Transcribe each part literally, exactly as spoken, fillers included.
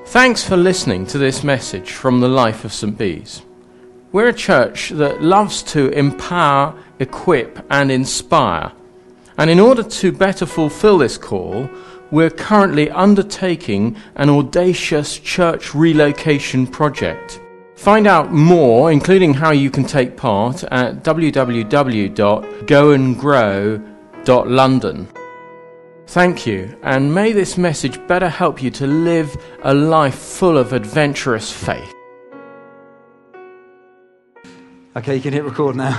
Thanks for listening to this message from the life of Saint Bees. We're a church that loves to empower, equip and inspire. And in order to better fulfill this call, we're currently undertaking an audacious church relocation project. Find out more, including how you can take part, at w w w dot go and grow dot london. Thank you, and may this message better help you to live a life full of adventurous faith. Okay, you can hit record now.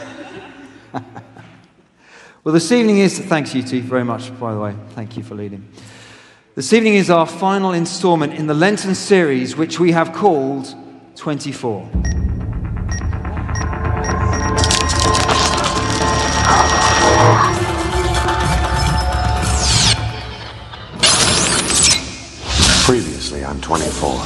Well, this evening is, thanks you two very much, by the way. Thank you for leading. This evening is our final instalment in the Lenten series, which we have called twenty-four. Previously on twenty-four.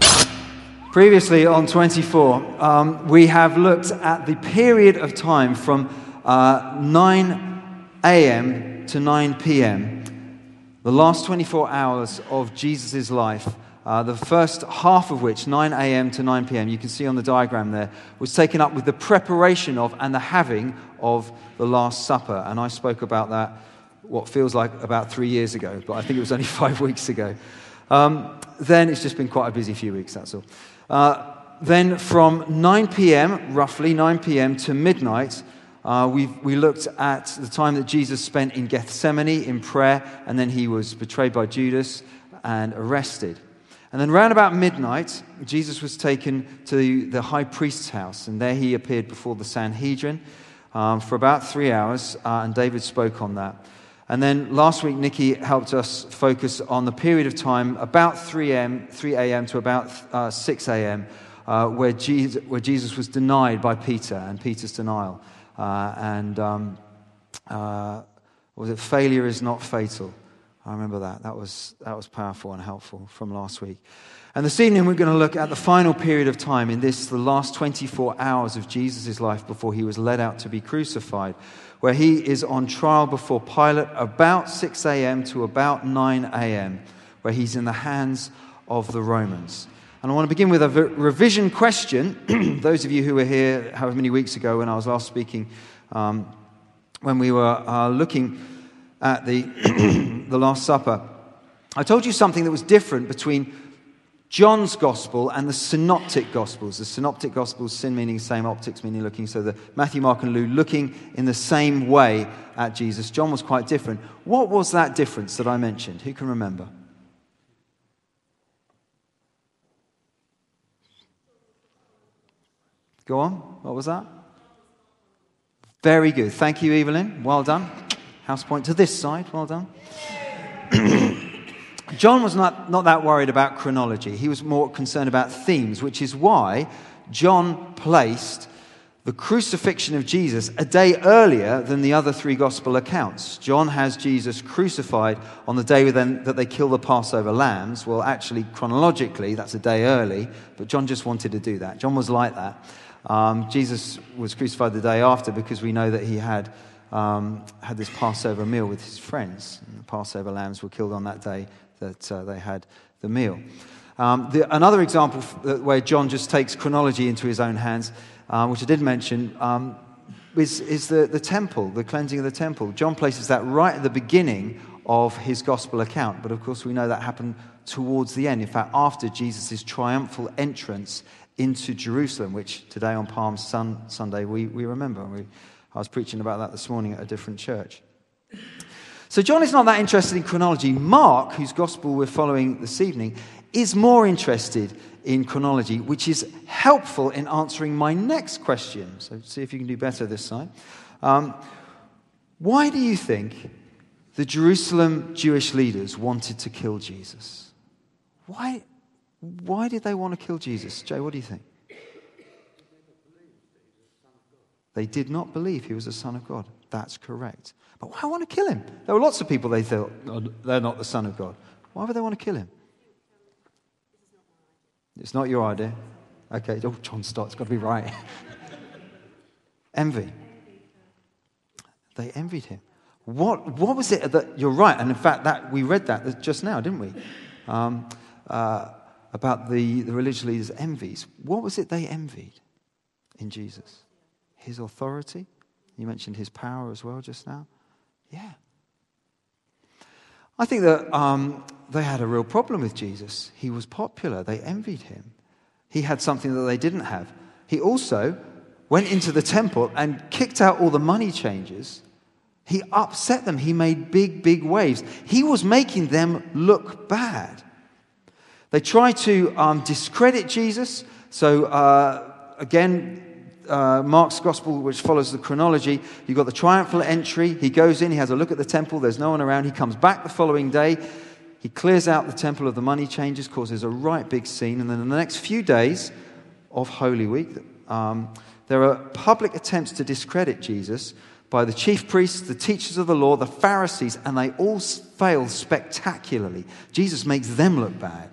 Previously on twenty-four, um, we have looked at the period of time from uh, nine a.m. to nine p.m., the last twenty-four hours of Jesus' life, uh, the first half of which, nine a.m. to nine p.m., you can see on the diagram there, was taken up with the preparation of and the having of the Last Supper. And I spoke about that, what feels like about three years ago, but I think it was only five weeks ago. Um, then it's just been quite a busy few weeks, that's all. Uh, then from nine p.m., roughly nine p.m. to midnight, uh, we we looked at the time that Jesus spent in Gethsemane in prayer, and then he was betrayed by Judas and arrested. And then round about midnight, Jesus was taken to the high priest's house, and there he appeared before the Sanhedrin um, for about three hours, uh, and David spoke on that. And then last week, Nikki helped us focus on the period of time about three a.m. to about uh, six a.m., uh, where, Jesus, where Jesus was denied by Peter and Peter's denial. Uh, and um, uh, was it failure is not fatal? I remember that. That was, that was powerful and helpful from last week. And this evening, we're going to look at the final period of time in this, the last twenty-four hours of Jesus' life before he was led out to be crucified, where he is on trial before Pilate about six a.m. to about nine a.m., where he's in the hands of the Romans. And I want to begin with a revision question. Those of you who were here however many weeks ago when I was last speaking, um, when we were uh, looking at the, the Last Supper, I told you something that was different between John's Gospel and the Synoptic Gospels. The Synoptic Gospels, syn meaning same, optics meaning looking, so the Matthew, Mark and Luke looking in the same way at Jesus. John was quite different. What was that difference that I mentioned? Who can remember? Go on, what was that? Very good. Thank you, Evelyn. Well done. House point to this side. Well done. John was not, not that worried about chronology. He was more concerned about themes, which is why John placed the crucifixion of Jesus a day earlier than the other three gospel accounts. John has Jesus crucified on the day then that they kill the Passover lambs. Well, actually, chronologically, that's a day early, but John just wanted to do that. John was like that. Um, Jesus was crucified the day after because we know that he had um, had this Passover meal with his friends. And the Passover lambs were killed on that day that uh, they had the meal. Um, the, another example f- where John just takes chronology into his own hands, uh, which I did mention, um, is, is the, the temple, the cleansing of the temple. John places that right at the beginning of his gospel account, but of course we know that happened towards the end. In fact, after Jesus' triumphal entrance into Jerusalem, which today on Palm Sun, Sunday we, we remember. We, I was preaching about that this morning at a different church. So John is not that interested in chronology. Mark, whose gospel we're following this evening, is more interested in chronology, which is helpful in answering my next question. So see if you can do better this time. Um, why do you think the Jerusalem Jewish leaders wanted to kill Jesus? Why, why did they want to kill Jesus? Jay, what do you think? They did not believe he was the Son of God. That's correct. But why want to kill him? There were lots of people they thought, oh, they're not the Son of God. Why would they want to kill him? It's not your idea. Okay. Oh, John Stott's got to be right. Envy. They envied him. What what was it that, you're right, and in fact, that we read that just now, didn't we? Um, uh, about the, the religious leaders' envies. What was it they envied in Jesus? His authority. You mentioned his power as well just now. Yeah. I think that um, they had a real problem with Jesus. He was popular. They envied him. He had something that they didn't have. He also went into the temple and kicked out all the money changers. He upset them. He made big, big waves. He was making them look bad. They tried to um, discredit Jesus. So, uh, again, uh, Mark's gospel, which follows the chronology, you've got the triumphal entry. He goes in, he has a look at the temple. There's no one around. He comes back the following day. He clears out the temple of the money changers, causes a right big scene. And then in the next few days of Holy Week, um, there are public attempts to discredit Jesus by the chief priests, the teachers of the law, the Pharisees, and they all fail spectacularly. Jesus makes them look bad.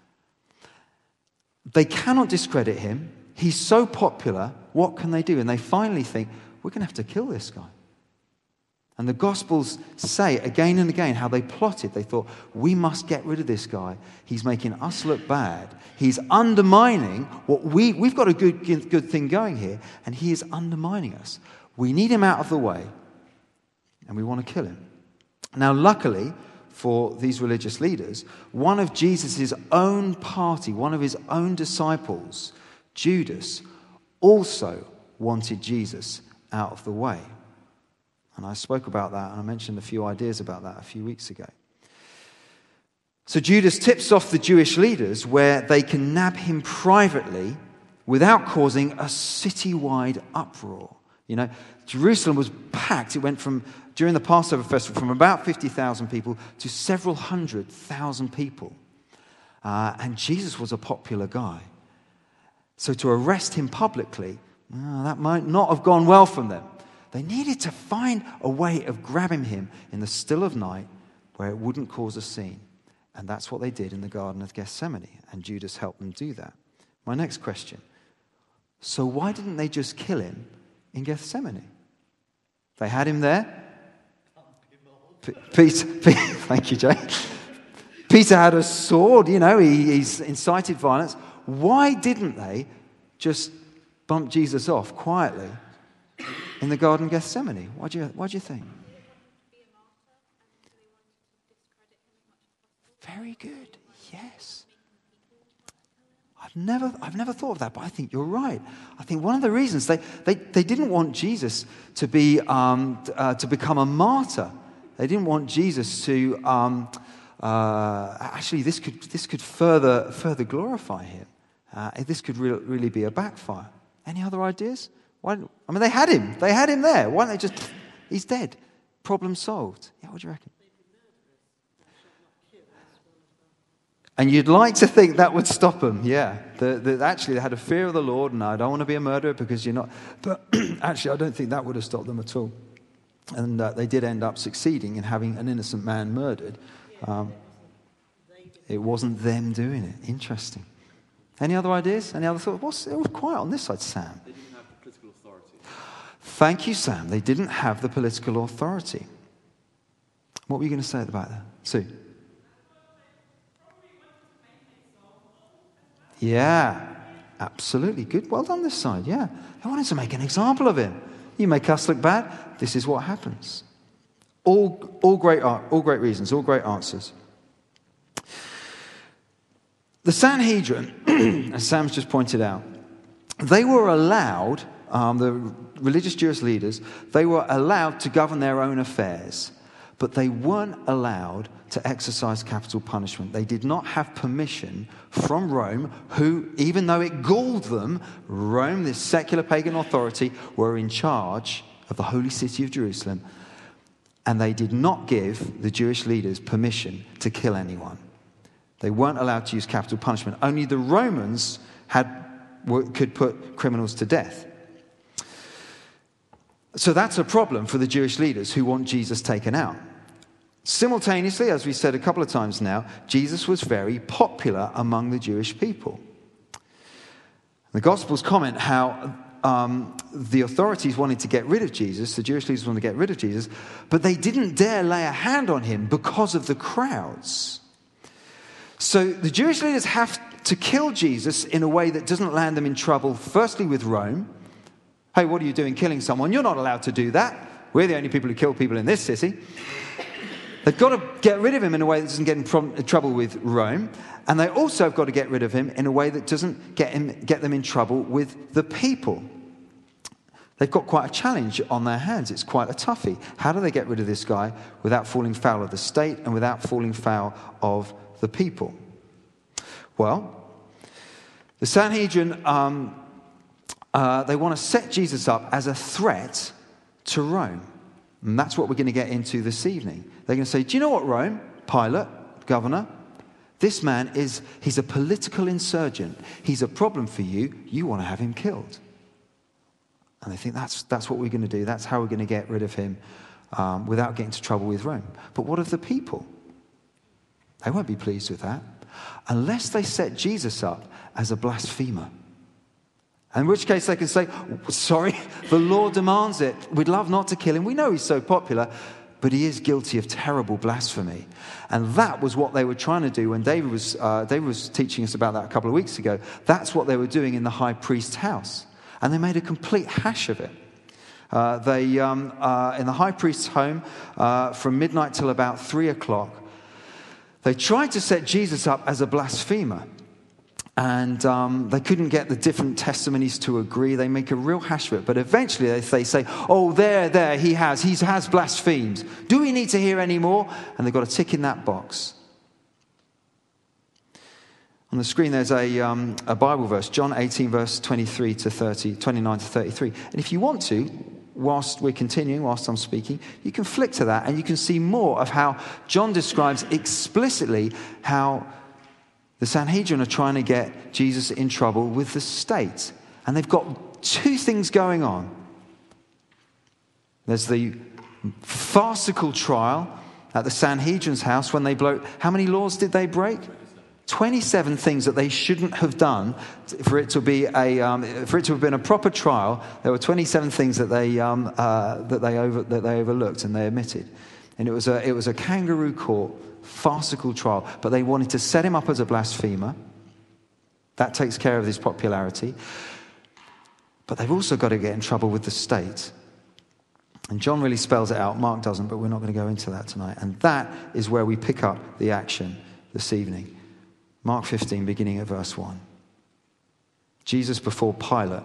They cannot discredit him. He's so popular. What can they do? And they finally think, we're going to have to kill this guy. And the Gospels say again and again how they plotted. They thought, we must get rid of this guy. He's making us look bad. He's undermining what we, we've got a good, good thing going here, and he is undermining us. We need him out of the way, and we want to kill him. Now, luckily for these religious leaders, one of Jesus' own party, one of his own disciples, Judas, also wanted Jesus out of the way. And I spoke about that, and I mentioned a few ideas about that a few weeks ago. So Judas tips off the Jewish leaders where they can nab him privately without causing a citywide uproar. You know, Jerusalem was packed. It went from, during the Passover festival, from about fifty thousand people to several hundred thousand people. Uh, and Jesus was a popular guy. So to arrest him publicly, well, that might not have gone well from them. They needed to find a way of grabbing him in the still of night where it wouldn't cause a scene. And that's what they did in the Garden of Gethsemane. And Judas helped them do that. My next question. So why didn't they just kill him in Gethsemane? They had him there. P- Peter, Peter, thank you, Jay. Peter had a sword, you know, he, he's incited violence. Why didn't they just bump Jesus off quietly in the Garden of Gethsemane? What do you, what do you think? Very good. Yes. I've never, I've never thought of that, but I think you're right. I think one of the reasons they, they, they didn't want Jesus to be um, uh, to become a martyr. They didn't want Jesus to um, uh, actually this could this could further further glorify him. Uh, this could re- really be a backfire. Any other ideas? Why? I mean, they had him. They had him there. Why don't they just? He's dead. Problem solved. Yeah. What do you reckon? And you'd like to think that would stop them, yeah. The, the, actually, they had a fear of the Lord, and I don't want to be a murderer because you're not. But actually, I don't think that would have stopped them at all. And uh, they did end up succeeding in having an innocent man murdered. Um, it wasn't them doing it. Interesting. Any other ideas? Any other thoughts? What's, it was quiet on this side, Sam. They didn't have the political authority. Thank you, Sam. They didn't have the political authority. What were you going to say at the back there? Sue? Yeah, absolutely. Good. Well done this side, yeah. They wanted to make an example of him. You make us look bad, this is what happens. All, all, great, all great reasons, all great answers. The Sanhedrin, as Sam's just pointed out, they were allowed, um, the religious Jewish leaders, they were allowed to govern their own affairs, but they weren't allowed to exercise capital punishment. They did not have permission from Rome, who, even though it galled them, Rome, this secular pagan authority, were in charge of the holy city of Jerusalem, and they did not give the Jewish leaders permission to kill anyone. They weren't allowed to use capital punishment. Only the Romans had could put criminals to death. So that's a problem for the Jewish leaders who want Jesus taken out. Simultaneously, as we said a couple of times now, Jesus was very popular among the Jewish people. The Gospels comment how um, the authorities wanted to get rid of Jesus, the Jewish leaders wanted to get rid of Jesus, but they didn't dare lay a hand on him because of the crowds. So the Jewish leaders have to kill Jesus in a way that doesn't land them in trouble, firstly with Rome. Hey, what are you doing killing someone? You're not allowed to do that. We're the only people who kill people in this city. They've got to get rid of him in a way that doesn't get in pro- trouble with Rome. And they also have got to get rid of him in a way that doesn't get him, get them in trouble with the people. They've got quite a challenge on their hands. It's quite a toughie. How do they get rid of this guy without falling foul of the state and without falling foul of the people? Well, the Sanhedrin, um, uh, they want to set Jesus up as a threat to Rome. And that's what we're going to get into this evening. They're going to say, do you know what, Rome? Pilate, governor, this man is, he's a political insurgent. He's a problem for you. You want to have him killed. And they think that's, that's what we're going to do. That's how we're going to get rid of him um, without getting into trouble with Rome. But what of the people? They won't be pleased with that unless they set Jesus up as a blasphemer. In which case they can say, sorry, the law demands it. We'd love not to kill him. We know he's so popular, but he is guilty of terrible blasphemy. And that was what they were trying to do when David was, uh, David was teaching us about that a couple of weeks ago. That's what they were doing in the high priest's house. And they made a complete hash of it. Uh, they, um, uh, in the high priest's home, uh, from midnight till about three o'clock, they tried to set Jesus up as a blasphemer. And um, they couldn't get the different testimonies to agree. They make a real hash of it. But eventually they, they say, oh, there, there, he has. He has blasphemed. Do we need to hear any more? And they've got a tick in that box. On the screen there's a, um, a Bible verse, John eighteen, verse twenty-three to thirty, twenty-nine to thirty-three. And if you want to, whilst we're continuing, whilst I'm speaking, you can flick to that and you can see more of how John describes explicitly how the Sanhedrin are trying to get Jesus in trouble with the state. And they've got two things going on. There's the farcical trial at the Sanhedrin's house when they blow... How many laws did they break? twenty-seven things that they shouldn't have done for it to be a um, for it to have been a proper trial. There were twenty-seven things that they um, uh, that they over that they overlooked and they omitted, and it was a it was a kangaroo court, farcical trial. But they wanted to set him up as a blasphemer. That takes care of his popularity. But they've also got to get in trouble with the state. And John really spells it out. Mark doesn't, but we're not going to go into that tonight. And that is where we pick up the action this evening. Mark fifteen, beginning at verse one. Jesus before Pilate.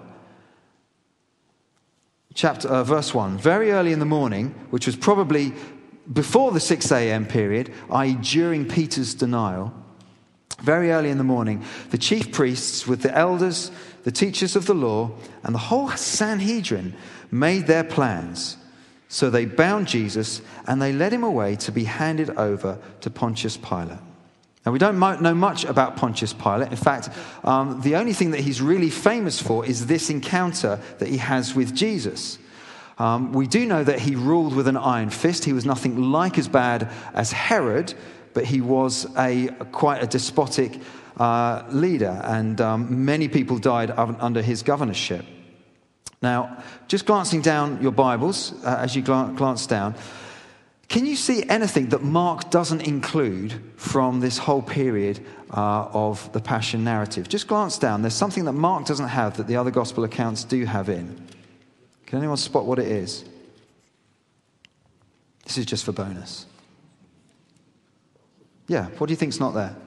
Chapter, uh, verse one. Very early in the morning, which was probably before the six a.m. period, that is during Peter's denial, very early in the morning, the chief priests with the elders, the teachers of the law, and the whole Sanhedrin made their plans. So they bound Jesus and they led him away to be handed over to Pontius Pilate. Now, we don't know much about Pontius Pilate. In fact, um, the only thing that he's really famous for is this encounter that he has with Jesus. Um, we do know that he ruled with an iron fist. He was nothing like as bad as Herod, but he was a quite a despotic uh, leader, and um, many people died under his governorship. Now, just glancing down your Bibles, uh, as you gl- glance down, can you see anything that Mark doesn't include from this whole period uh, of the Passion narrative? Just glance down. There's something that Mark doesn't have that the other gospel accounts do have in. Can anyone spot what it is? This is just for bonus. Yeah, what do you think's not there?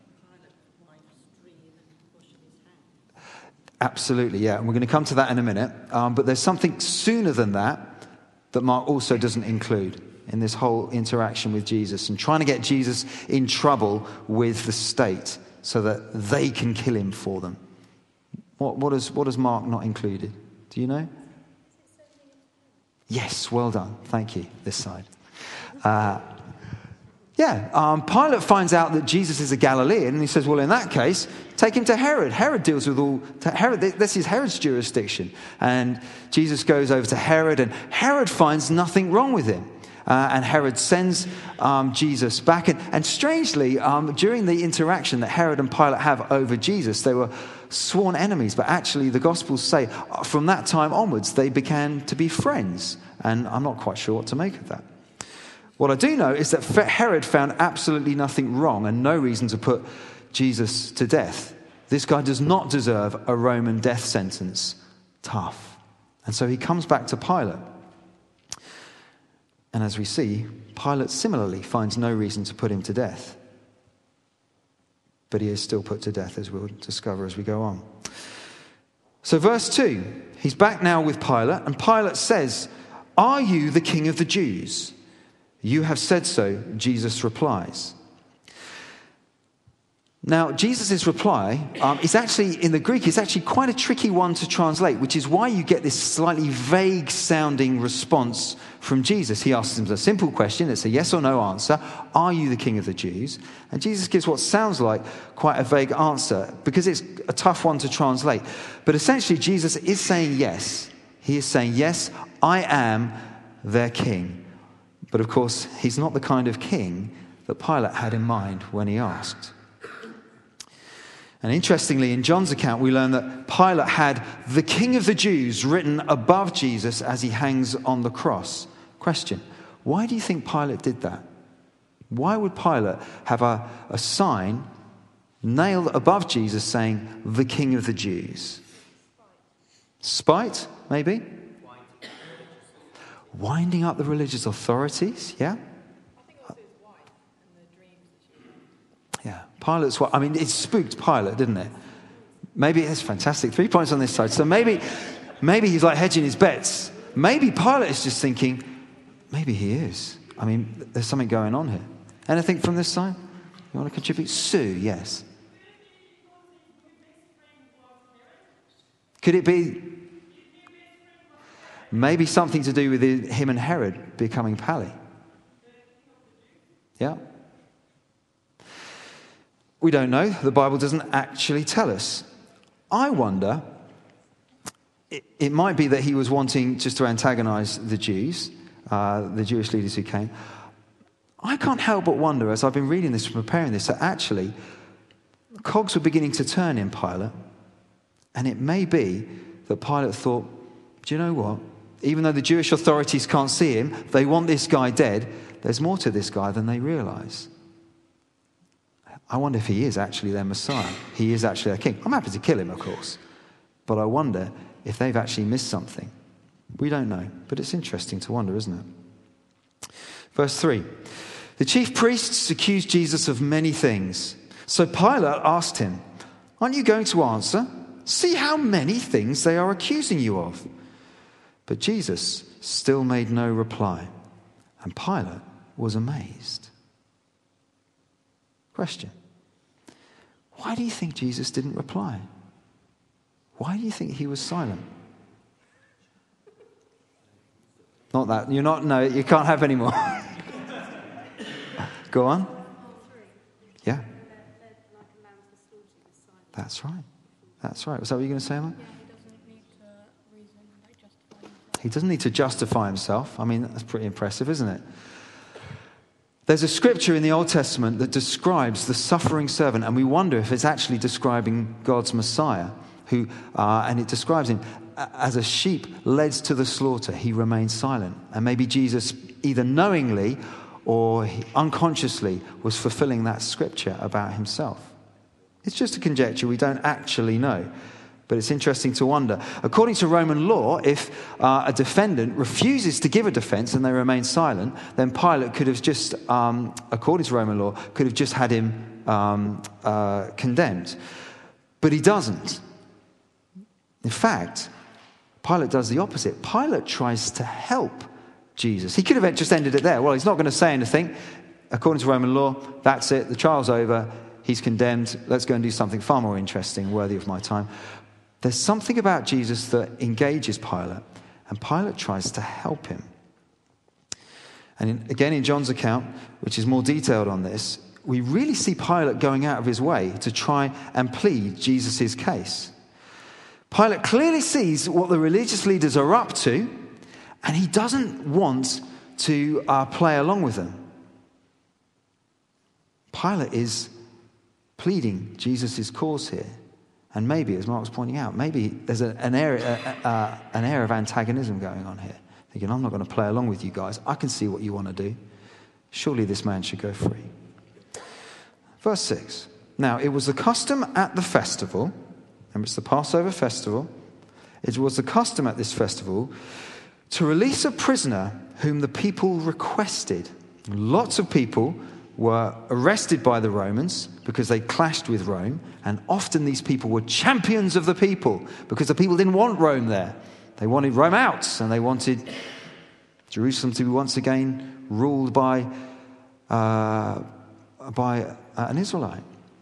Absolutely, yeah. And we're going to come to that in a minute. Um, but there's something sooner than that that Mark also doesn't include in this whole interaction with Jesus and trying to get Jesus in trouble with the state so that they can kill him for them. What, what, is, what has Mark not included? Do you know? Yes, well done. Thank you. This side. Uh, yeah, um, Pilate finds out that Jesus is a Galilean and he says, well, in that case, take him to Herod. Herod deals with all... Herod, this is Herod's jurisdiction. And Jesus goes over to Herod and Herod finds nothing wrong with him. Uh, and Herod sends um, Jesus back. And, and strangely, um, during the interaction that Herod and Pilate have over Jesus, they were sworn enemies. But actually, the Gospels say uh, from that time onwards, they began to be friends. And I'm not quite sure what to make of that. What I do know is that Herod found absolutely nothing wrong and no reason to put Jesus to death. This guy does not deserve a Roman death sentence. Tough. And so he comes back to Pilate. And as we see, Pilate similarly finds no reason to put him to death. But he is still put to death, as we'll discover as we go on. So verse two, he's back now with Pilate, and Pilate says, "Are you the king of the Jews?" "You have said so," Jesus replies. Now, Jesus' reply um, is actually, in the Greek, is actually quite a tricky one to translate, which is why you get this slightly vague-sounding response from Jesus. He asks him a simple question. It's a yes or no answer. Are you the king of the Jews? And Jesus gives what sounds like quite a vague answer because it's a tough one to translate. But essentially, Jesus is saying yes. He is saying, yes, I am their king. But of course, he's not the kind of king that Pilate had in mind when he asked. And interestingly, in John's account, we learn that Pilate had the King of the Jews written above Jesus as he hangs on the cross. Question, why do you think Pilate did that? Why would Pilate have a, a sign nailed above Jesus saying, the King of the Jews? Spite, maybe? Winding up the religious authorities, yeah? Yeah, Pilate's what, I mean, it spooked Pilate, didn't it? Maybe it's fantastic. Three points on this side. So maybe, maybe he's like hedging his bets. Maybe Pilate is just thinking, maybe he is. I mean, there's something going on here. Anything from this side? You want to contribute? Sue, yes. Could it be maybe something to do with him and Herod becoming pally? Yeah. We don't know. The Bible doesn't actually tell us. I wonder, it, it might be that he was wanting just to antagonize the Jews, uh, the Jewish leaders who came. I can't help but wonder, as I've been reading this and preparing this, that actually cogs were beginning to turn in Pilate. And it may be that Pilate thought, do you know what? Even though the Jewish authorities can't see him, they want this guy dead, there's more to this guy than they realize. I wonder if he is actually their Messiah. He is actually their king. I'm happy to kill him, of course. But I wonder if they've actually missed something. We don't know. But it's interesting to wonder, isn't it? Verse three. The chief priests accused Jesus of many things. So Pilate asked him, aren't you going to answer? See how many things they are accusing you of. But Jesus still made no reply. And Pilate was amazed. Question. Why do you think Jesus didn't reply? Why do you think he was silent? Not that. You're not, no, you can't have any more. Go on. Yeah. That's right. That's right. Was that what you were going to say, Emma? He doesn't need to justify himself. I mean, that's pretty impressive, isn't it? There's a scripture in the Old Testament that describes the suffering servant, and we wonder if it's actually describing God's Messiah, who, uh, and it describes him as a sheep led to the slaughter. He remained silent. And maybe Jesus, either knowingly or unconsciously, was fulfilling that scripture about himself. It's just a conjecture. We don't actually know. But it's interesting to wonder. According to Roman law, if uh, a defendant refuses to give a defense and they remain silent, then Pilate could have just, um, according to Roman law, could have just had him um, uh, condemned. But he doesn't. In fact, Pilate does the opposite. Pilate tries to help Jesus. He could have just ended it there. Well, he's not going to say anything. According to Roman law, that's it. The trial's over. He's condemned. Let's go and do something far more interesting, worthy of my time. There's something about Jesus that engages Pilate, and Pilate tries to help him. And in, again, in John's account, which is more detailed on this, we really see Pilate going out of his way to try and plead Jesus' case. Pilate clearly sees what the religious leaders are up to, and he doesn't want to uh, play along with them. Pilate is pleading Jesus' cause here. And maybe, as Mark was pointing out, maybe there's a, an, area, uh, uh, an air of antagonism going on here. Thinking, I'm not going to play along with you guys. I can see what you want to do. Surely this man should go free. Verse six. Now, it was the custom at the festival, and it's the Passover festival, it was the custom at this festival to release a prisoner whom the people requested. Lots of people were arrested by the Romans because they clashed with Rome, and often these people were champions of the people because the people didn't want Rome there. They wanted Rome out, and they wanted Jerusalem to be once again ruled by, uh, by uh, an Israelite.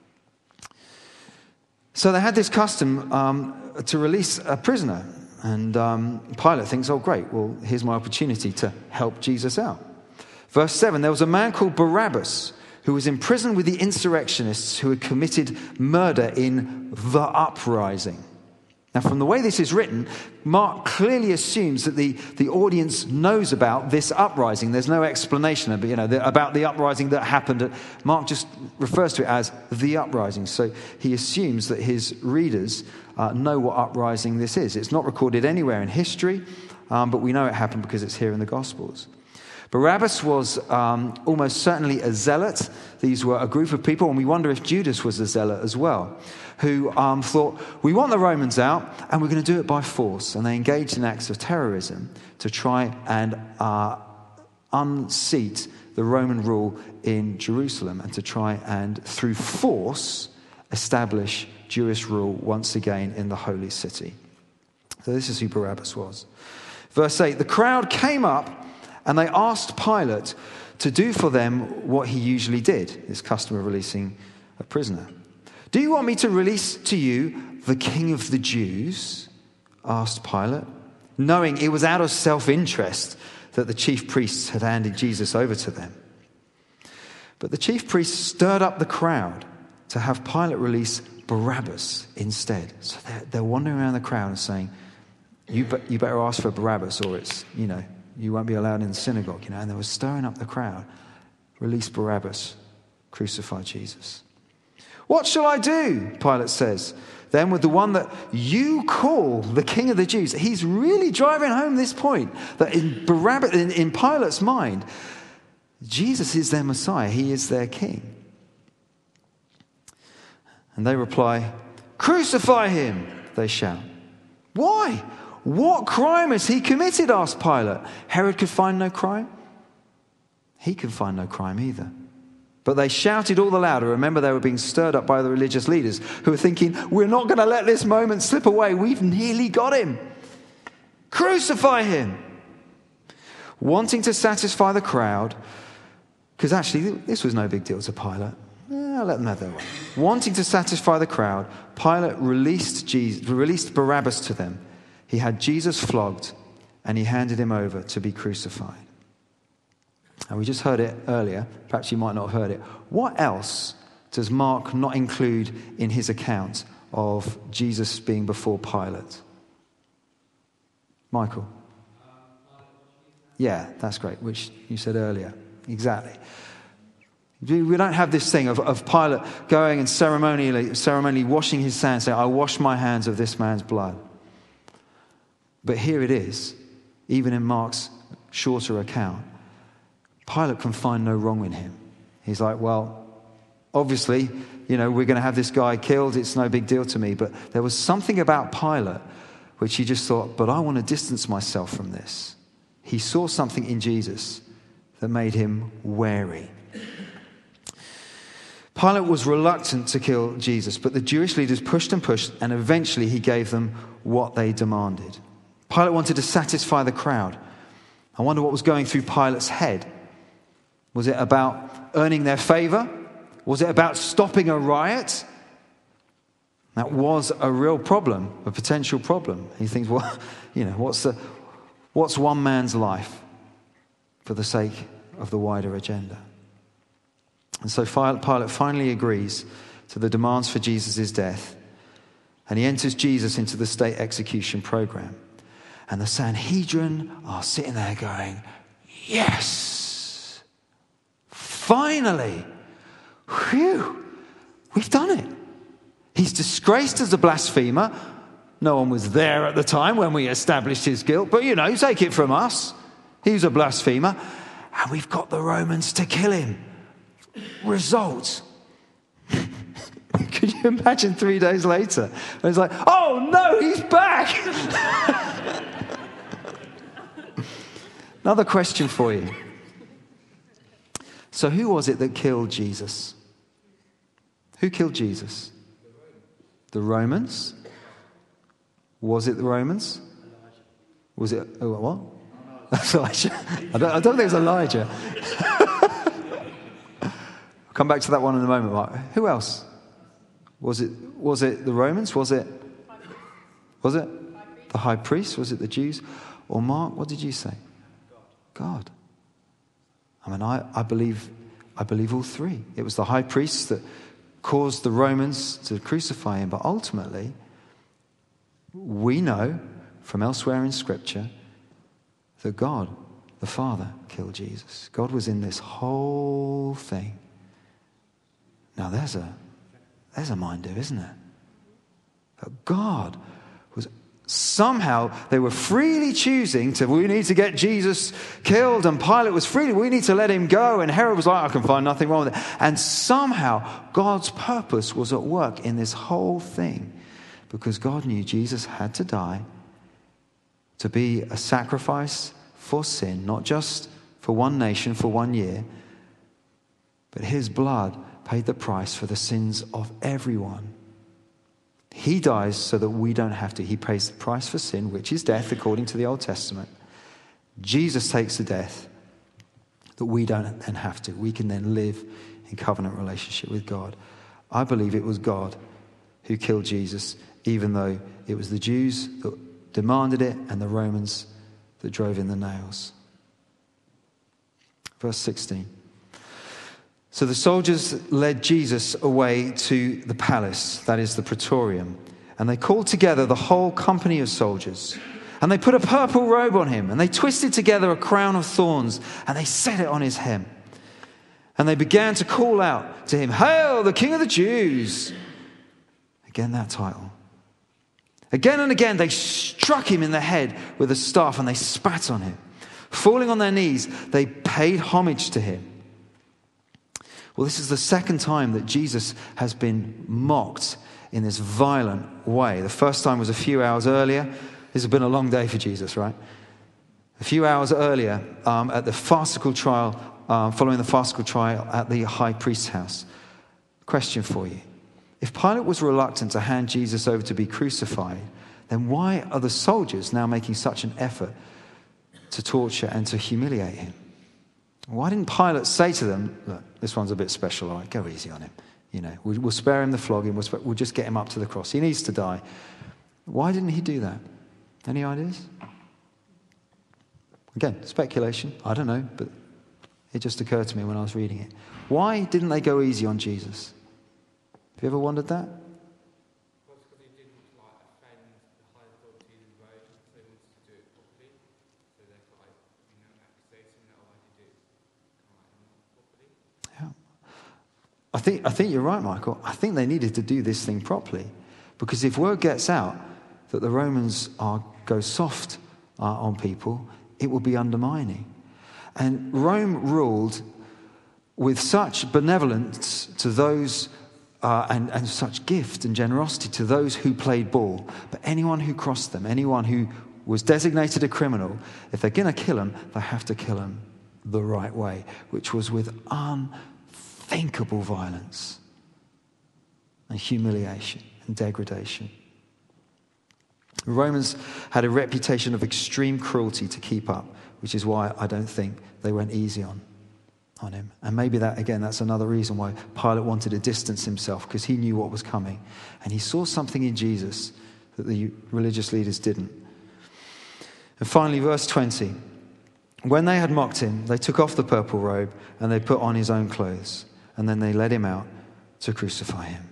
So they had this custom um, to release a prisoner. And um, Pilate thinks, oh, great, well, here's my opportunity to help Jesus out. Verse seven, there was a man called Barabbas who was in prison with the insurrectionists who had committed murder in the uprising. Now, from the way this is written, Mark clearly assumes that the, the audience knows about this uprising. There's no explanation of, you know, the, about the uprising that happened. At, Mark just refers to it as the uprising. So he assumes that his readers uh, know what uprising this is. It's not recorded anywhere in history, um, but we know it happened because it's here in the Gospels. Barabbas was um, almost certainly a zealot. These were a group of people, and we wonder if Judas was a zealot as well, who um, thought, we want the Romans out, and we're going to do it by force. And they engaged in acts of terrorism to try and uh, unseat the Roman rule in Jerusalem, and to try and, through force, establish Jewish rule once again in the holy city. So this is who Barabbas was. Verse eight, the crowd came up and they asked Pilate to do for them what he usually did, his custom of releasing a prisoner. Do you want me to release to you the King of the Jews? Asked Pilate, knowing it was out of self-interest that the chief priests had handed Jesus over to them. But the chief priests stirred up the crowd to have Pilate release Barabbas instead. So they're, they're wandering around the crowd and saying, you, be, you better ask for Barabbas, or it's, you know, you won't be allowed in the synagogue, you know. And they were stirring up the crowd. Release Barabbas, crucify Jesus. What shall I do? Pilate says. Then with the one that you call the King of the Jews. He's really driving home this point that in Barabbas, in, in Pilate's mind, Jesus is their Messiah. He is their King. And they reply, crucify him, they shout. Why? What crime has he committed? Asked Pilate. Herod could find no crime. He could find no crime either. But they shouted all the louder. Remember, they were being stirred up by the religious leaders who were thinking, we're not going to let this moment slip away. We've nearly got him. Crucify him. Wanting to satisfy the crowd, because actually this was no big deal to Pilate. Eh, I'll let them have their way. Wanting to satisfy the crowd, Pilate released, Jesus, released Barabbas to them. He had Jesus flogged, and he handed him over to be crucified. And we just heard it earlier. Perhaps you might not have heard it. What else does Mark not include in his account of Jesus being before Pilate? Michael? Yeah, that's great, which you said earlier. Exactly. We don't have this thing of, of Pilate going and ceremonially, ceremonially washing his hands, saying, I wash my hands of this man's blood. But here it is, even in Mark's shorter account. Pilate can find no wrong in him. He's like, well, obviously, you know, we're going to have this guy killed. It's no big deal to me. But there was something about Pilate which he just thought, but I want to distance myself from this. He saw something in Jesus that made him wary. Pilate was reluctant to kill Jesus, but the Jewish leaders pushed and pushed, and eventually he gave them what they demanded. Pilate wanted to satisfy the crowd. I wonder what was going through Pilate's head. Was it about earning their favor? Was it about stopping a riot? That was a real problem, a potential problem. He thinks, well, you know, what's the, what's one man's life for the sake of the wider agenda? And so Pilate finally agrees to the demands for Jesus' death, and he enters Jesus into the state execution program. And the Sanhedrin are sitting there going, yes, finally, whew, we've done it. He's disgraced as a blasphemer. No one was there at the time when we established his guilt, but you know, take it from us. He was a blasphemer, and we've got the Romans to kill him. Result, Could you imagine three days later? And it's like, oh no, he's back! Another question for you. So who was it that killed Jesus? Who killed Jesus? The Romans? Was it the Romans? Was it, oh, what? That's Elijah. I don't, I don't think it was Elijah. I'll come back to that one in a moment, Mark. Who else? Was it, was it the Romans? Was it, was it the high priest? Was it the Jews? Or Mark, what did you say? God. I mean, I, I believe I believe all three. It was the high priest that caused the Romans to crucify him. But ultimately, we know from elsewhere in Scripture that God, the Father, killed Jesus. God was in this whole thing. Now there's a there's a minder, isn't it? That God was somehow, they were freely choosing to, we need to get Jesus killed, and Pilate was freely, we need to let him go, and Herod was like, I can find nothing wrong with it. And somehow God's purpose was at work in this whole thing, because God knew Jesus had to die to be a sacrifice for sin, not just for one nation, for one year, but his blood paid the price for the sins of everyone. He dies so that we don't have to. He pays the price for sin, which is death, according to the Old Testament. Jesus takes the death that we don't then have to. We can then live in covenant relationship with God. I believe it was God who killed Jesus, even though it was the Jews that demanded it and the Romans that drove in the nails. Verse sixteen. So the soldiers led Jesus away to the palace, that is the Praetorium, and they called together the whole company of soldiers. And they put a purple robe on him, and they twisted together a crown of thorns, and they set it on his hem. And they began to call out to him, "Hail, the King of the Jews!" Again, that title. Again and again, they struck him in the head with a staff, and they spat on him. Falling on their knees, they paid homage to him. Well, this is the second time that Jesus has been mocked in this violent way. The first time was a few hours earlier. This has been a long day for Jesus, right? A few hours earlier, um, at the farcical trial, um, following the farcical trial at the high priest's house. Question for you. If Pilate was reluctant to hand Jesus over to be crucified, then why are the soldiers now making such an effort to torture and to humiliate him? Why didn't Pilate say to them, look, this one's a bit special, all right, go easy on him. You know, we'll, we'll spare him the flogging, we'll, spare, we'll just get him up to the cross. He needs to die. Why didn't he do that? Any ideas? Again, speculation, I don't know, but it just occurred to me when I was reading it. Why didn't they go easy on Jesus? Have you ever wondered that? I think, I think you're right, Michael. I think they needed to do this thing properly. Because if word gets out that the Romans are go soft uh, on people, it will be undermining. And Rome ruled with such benevolence to those uh, and, and such gift and generosity to those who played ball. But anyone who crossed them, anyone who was designated a criminal, if they're going to kill them, they have to kill them the right way, which was with un. unthinkable violence and humiliation and degradation. The Romans had a reputation of extreme cruelty to keep up, which is why I don't think they went easy on, on him. And maybe that, again, that's another reason why Pilate wanted to distance himself, because he knew what was coming. And he saw something in Jesus that the religious leaders didn't. And finally, verse twenty. When they had mocked him, they took off the purple robe and they put on his own clothes. And then they led him out to crucify him.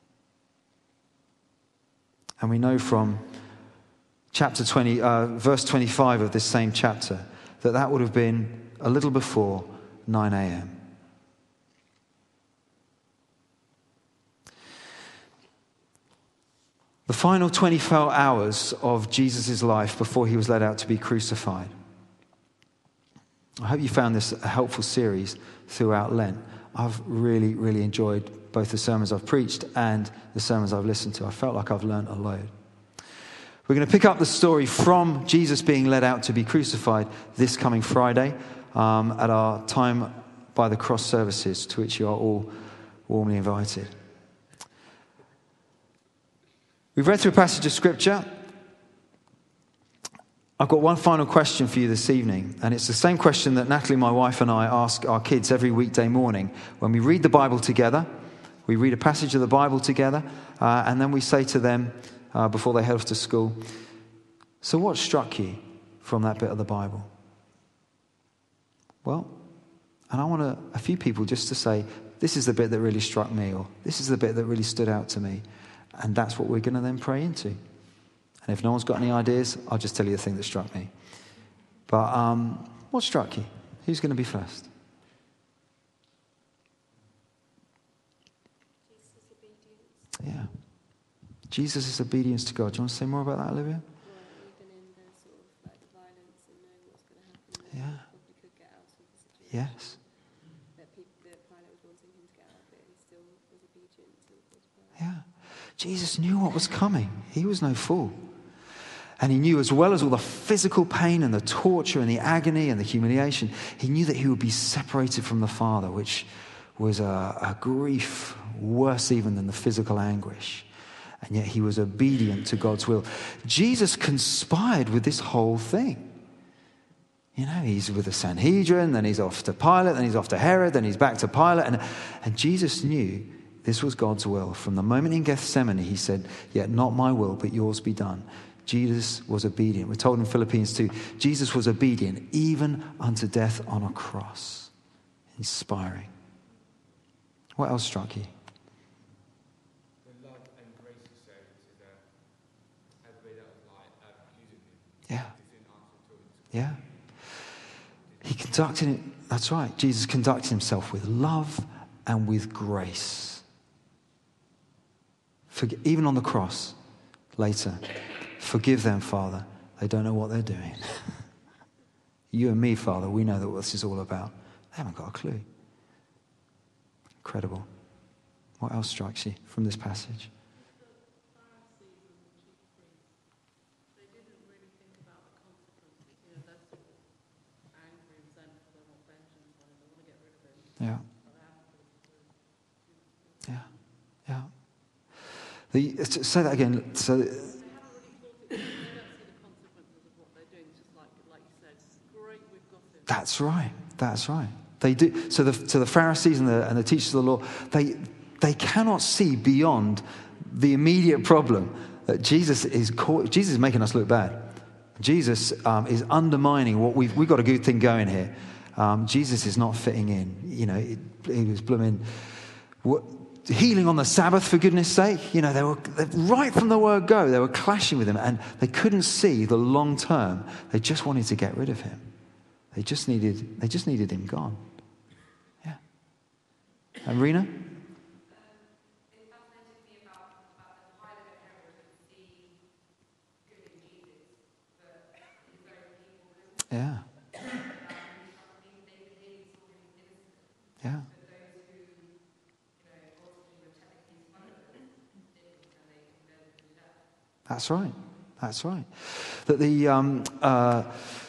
And we know from chapter twenty, uh, verse twenty-five of this same chapter, that that would have been a little before nine a.m. The final twenty-four hours of Jesus' life before he was led out to be crucified. I hope you found this a helpful series throughout Lent. I've really, really enjoyed both the sermons I've preached and the sermons I've listened to. I felt like I've learned a load. We're going to pick up the story from Jesus being led out to be crucified this coming Friday um, at our time by the cross services, to which you are all warmly invited. We've read through a passage of Scripture. I've got one final question for you this evening, and it's the same question that Natalie, my wife, and I ask our kids every weekday morning when we read the Bible together. We read a passage of the Bible together, uh, and then we say to them uh, before they head off to school, so what struck you from that bit of the Bible? Well, and I want a, a few people just to say, this is the bit that really struck me, or this is the bit that really stood out to me. And that's what we're going to then pray into. And if no one's got any ideas, I'll just tell you the thing that struck me. But um, what struck you? Who's going to be first? Jesus' obedience. Yeah. Jesus' obedience to God. Do you want to say more about that, Olivia? Well, even in the sort of like the violence and knowing what's going to happen, Yeah. probably could get out of the situation. Yes. That people, the pilot was wanting him to get out of it, and he still was obedient to God's word. Yeah. Jesus knew what was coming. He was no fool. And he knew, as well as all the physical pain and the torture and the agony and the humiliation, he knew that he would be separated from the Father, which was a, a grief worse even than the physical anguish. And yet he was obedient to God's will. Jesus conspired with this whole thing. You know, he's with the Sanhedrin, then he's off to Pilate, then he's off to Herod, then he's back to Pilate. And, and Jesus knew this was God's will. From the moment in Gethsemane, he said, yet not my will, but yours be done. Jesus was obedient. We're told in Philippians two, Jesus was obedient even unto death on a cross. Inspiring. What else struck you? The love and grace he showed to the everybody that was like accusing him. Yeah. He didn't answer to it. Yeah. He conducted it, that's right. Jesus conducted himself with love and with grace. Forg- even on the cross, later, forgive them, Father. They don't know what they're doing. You and me, Father, we know that what this is all about. They haven't got a clue. Incredible. What else strikes you from this passage? Yeah. Yeah. Yeah. The, say that again. So, that's right. That's right. They do. So the to the Pharisees and the and the teachers of the law, they they cannot see beyond the immediate problem that Jesus is caught, Jesus is making us look bad. Jesus um, is undermining what we've we've got a good thing going here. Um, Jesus is not fitting in. You know, it, he was blooming what, healing on the Sabbath, for goodness sake. You know, they were they, right from the word go. They were clashing with him, and they couldn't see the long term. They just wanted to get rid of him. They just needed. They just needed him gone. Yeah. And Rena? Yeah. Yeah. That's right. That's right. That the um, uh,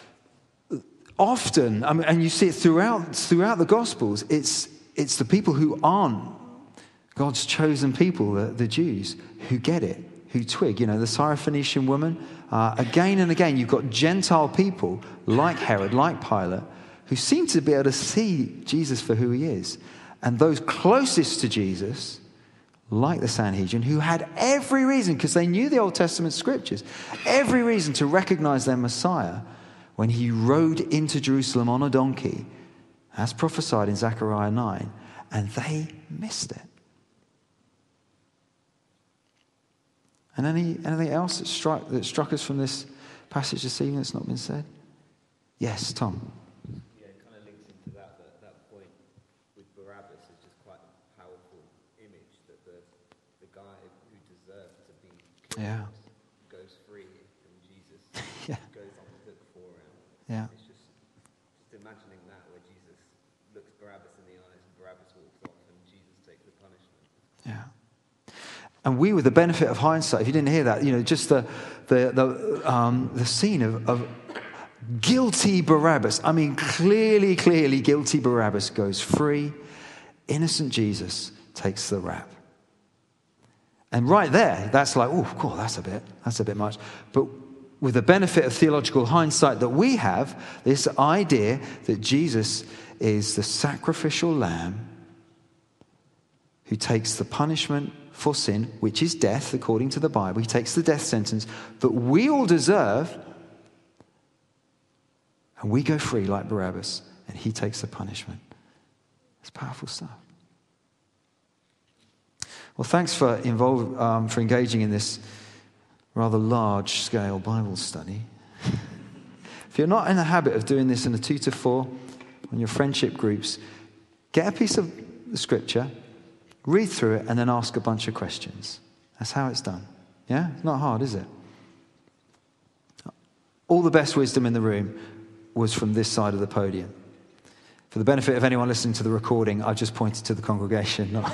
often, I mean, and you see it throughout throughout the Gospels. It's it's the people who aren't God's chosen people, the, the Jews, who get it, who twig. You know, the Syrophoenician woman. Uh, again and again, you've got Gentile people like Herod, like Pilate, who seem to be able to see Jesus for who he is, and those closest to Jesus, like the Sanhedrin, who had every reason, because they knew the Old Testament scriptures, every reason to recognize their Messiah when he rode into Jerusalem on a donkey, as prophesied in Zechariah nine, and they missed it. And any anything else that struck that struck us from this passage this evening that's not been said? Yes, Tom. Yeah, it kind of links into that, that, that point with Barabbas is just quite a powerful image that the the guy who deserved to be killed Yeah. goes free and Jesus Yeah. goes on the hook for him. Yeah. It's just, just imagining that where Jesus looks Barabbas in the eyes and Barabbas walks off and Jesus takes the punishment. It's And we, with the benefit of hindsight, if you didn't hear that, you know, just the the the, um, the scene of, of guilty Barabbas. I mean, clearly, clearly guilty Barabbas goes free. Innocent Jesus takes the rap. And right there, that's like, oh, cool, that's a bit, that's a bit much. But with the benefit of theological hindsight that we have, this idea that Jesus is the sacrificial lamb who takes the punishment for sin, which is death, according to the Bible. He takes the death sentence that we all deserve, and we go free like Barabbas, and he takes the punishment. It's powerful stuff. Well, thanks for involve, um, for engaging in this rather large-scale Bible study. If you're not in the habit of doing this in a two to four on your friendship groups, get a piece of the scripture, read through it, and then ask a bunch of questions. That's how it's done. Yeah? It's not hard, is it? All the best wisdom in the room was from this side of the podium. For the benefit of anyone listening to the recording, I just pointed to the congregation. Not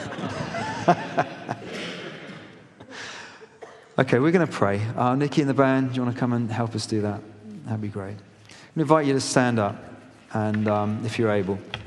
Okay, we're going to pray. Uh, Nikki in the band, do you want to come and help us do that? That'd be great. I'm going to invite you to stand up, and um, if you're able.